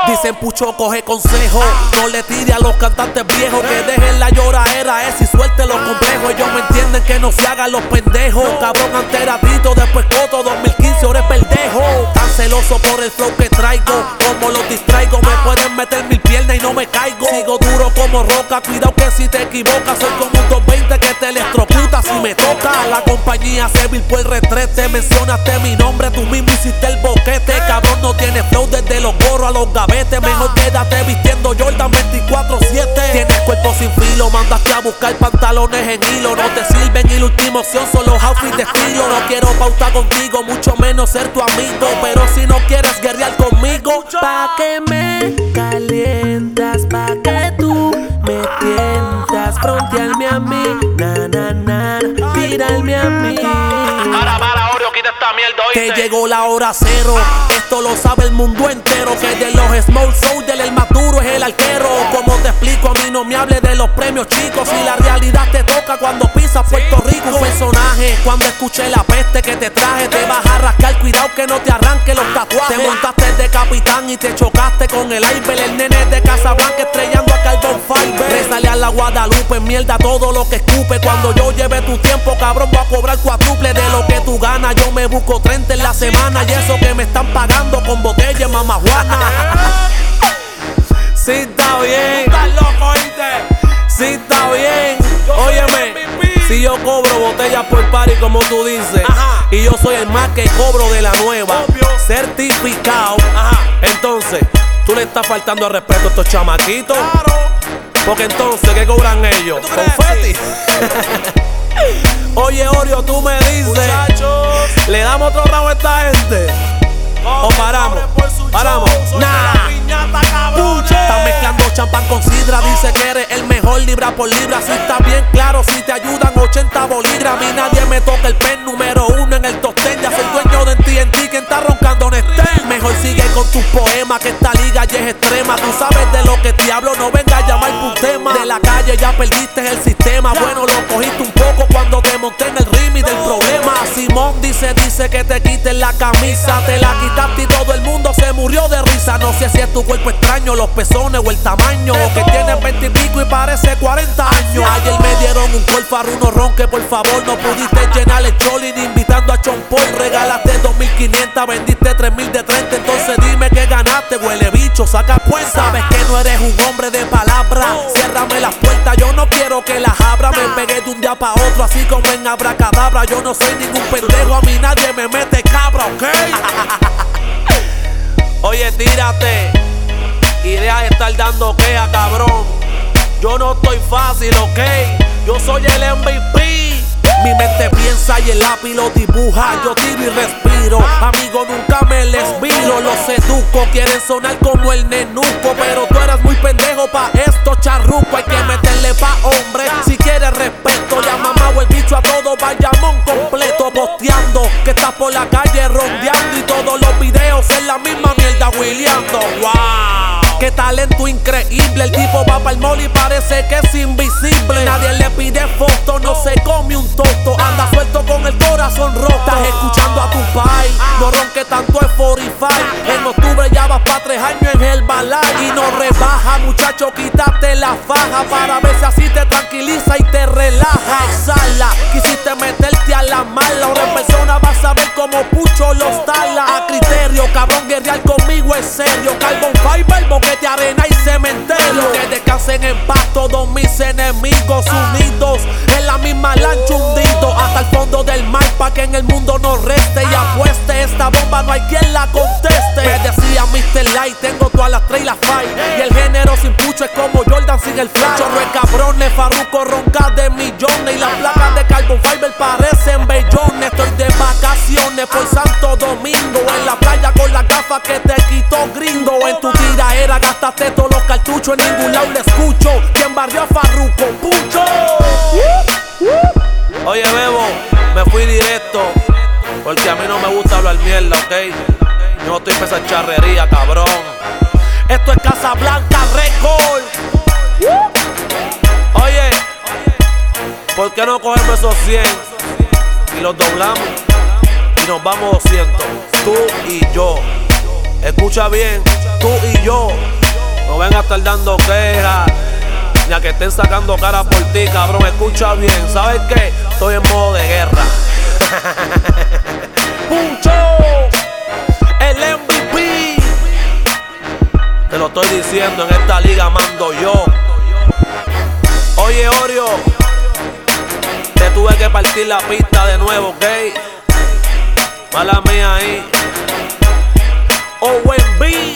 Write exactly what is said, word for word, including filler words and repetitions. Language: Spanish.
Dicen Pucho coge consejo, no le tire a los cantantes viejos, que dejen la lloradera esa y suelte los complejos. Ellos me entienden que no se hagan los pendejos. Cabrón, antes era Tito, después Coto, dos mil quince ahora es verdejo. Tan celoso por el flow que traigo, como los distraigo, me pueden meter mil piernas y no me caigo. Sigo duro como roca, cuidado que si te equivocas, soy como un doscientos veinte que te electrocuta si me toca. La compañía se vir por el retrete, mencionaste mi nombre, tú mismo hiciste el boquete. Cabrón, no tienes flow desde los gorros a los gavetes, mejor quédate vistiendo Jordan veinticuatro siete. Tienes cuerpo sin filo, mandaste a buscar pantalones en hilo, no te sirven y la última opción son los outfits de estilo. No quiero pautar contigo, mucho menos ser tu amigo, pero si no quieres guerrear conmigo, pa' que me calientas, pa' que tú me tientas, frontearme a mí, na na na, tirarme a mí. Para, para, Oreo, quita esta mierda, oíste. Que llegó la hora cero, esto lo sabe el mundo entero, que de los small soldiers el más duro es el arquero. Como te explico, a mí no me hable de los premios chicos, si la realidad te toca cuando pisas Puerto Rico. Un personaje, cuando escuché la peste que te traje, te vas a rascar, cuidado que no te arranque los tatuajes. Te montaste de capitán y te chocaste con el Iber, el nene de Casablanca estrellando a Carbon Fiber. Resale a la Guadalupe, mierda todo lo que escupe. Cuando yo lleve tu tiempo, cabrón, voy a cobrar cuádruple de lo que tú ganas. Yo me busco treinta en la semana y eso que me están pagando con botella mamajuana. Sí está bien, Estás loco, ¿oíste? sí está bien. Óyeme, si yo cobro botellas por party como tú dices, Ajá. y yo soy el más que cobro de la nueva, Obvio. certificado, Ajá. entonces tú le estás faltando al respeto a estos chamaquitos. Claro. Porque entonces, ¿qué cobran ellos? ¿Tú crees? Confeti. Oye, Oreo, tú me dices, Muchachos, ¿le damos otro round a esta gente? ¿O paramos? Paramos. Nah. Estás mezclando champán con sidra, dice que eres el mejor libra por libra. Si está bien claro, si te ayudan ochenta bolígrafos. A mí nadie me toca el pen número uno en el top ten. Ya soy dueño de T N T, quien está roncando Nestén. Mejor sigue con tus poemas, que esta liga ya es extrema. Tú sabes de lo que te hablo, no venga a llamar por un tema. De la calle ya perdiste el sistema. Bueno, lo cogiste un poco cuando te monté en el ritmo del problema. Simón dice, dice que te quites la camisa. Te la quitaste y todo el mundo se murió de risa. No sé si es tu cuerpo extraño, los pezones o el tamaño, o que tienes veinte y pico y parece cuarenta años. Ayer me dieron un colfarruno ron que por favor no pudiste llenar el choli ni invitando a Chompol. Regalaste dos mil quinientas, vendiste tres mil de treinta. Entonces dime que ganaste, huele bicho, saca cuenta. Sabes que no eres un hombre de palabra, ciérrame las puertas, yo no quiero que las abra. Me pegué de un día pa' otro, así como en abracadabra. Yo no soy ningún pendejo, a mí nadie me mete cabra, ¿ok? Oye, tírate y deja de estar dando queja, cabrón. Yo no estoy fácil, ok. Yo soy el M V P. Mi mente piensa y el lápiz lo dibuja. Yo tiro y respiro, amigo, nunca me les viro. Los seduzco, quieren sonar como el nenuco, pero tú eras muy pendejo pa' esto, charruco. Hay que meterle pa' hombre, si quieres respeto. Ya mamá o el bicho a todo Bayamón completo. Posteando que estás por la calle rondeando y todos los videos en la misma mierda wheeleando. Wow, qué talento increíble. El tipo va pa'l mall y parece que es invisible. Nadie le pide foto, no se come un toto. Anda suelto con el corazón roto. Estás escuchando a tu pai, no ronque tanto es cuarenta y cinco. En octubre ya vas pa' tres años en el balay. Y no rebaja, muchacho, quítate la faja para ver si así te tranquiliza y te relaja. Exhala, quisiste meterte a la mala. Ahora en persona vas a ver como Pucho los tala. A criterio, cabrón, guerrear conmigo es serio. Carbon Fiber, boquete, arena y cementerio. Que descansen en paz todos mis enemigos, unidos en la misma lancha, hundido hasta el fondo del mar, pa' que en el mundo no reste y apueste. Esta bomba no hay quien la conteste. Me decía mister Light, tengo todas las tres y las five. Y el género sin Pucho es como Jordan sin el fly. Chorro de cabrones, Farruko ronca de millones. Y las placas de Carbon Fiber parecen bellones. Estoy de vacaciones por Santo Domingo, en la playa con las gafas que te quitó gringo. En tu tiraera gastaste todos los cartuchos, en ningún lado le escucho. ¿Quién barrió a Farruko? ¡Pucho! Oye, Bebo, me fui directo porque a mí no me gusta hablar mierda, ¿ok? Yo no estoy pa' esa charrería, cabrón. Esto es Casablanca Record. Oye, ¿por qué no cogemos esos cien y los doblamos y nos vamos doscientos? Tú y yo. Escucha bien, tú tú y yo. No vengas a estar dando quejas, ni a que estén sacando cara por ti, cabrón. Escucha bien, ¿sabes qué? Estoy en modo de guerra. ¡Pucho! El M V P. Te lo estoy diciendo, en esta liga mando yo. Oye, Oreo, te tuve que partir la pista de nuevo, ¿ok? Mala mía ahí. O M B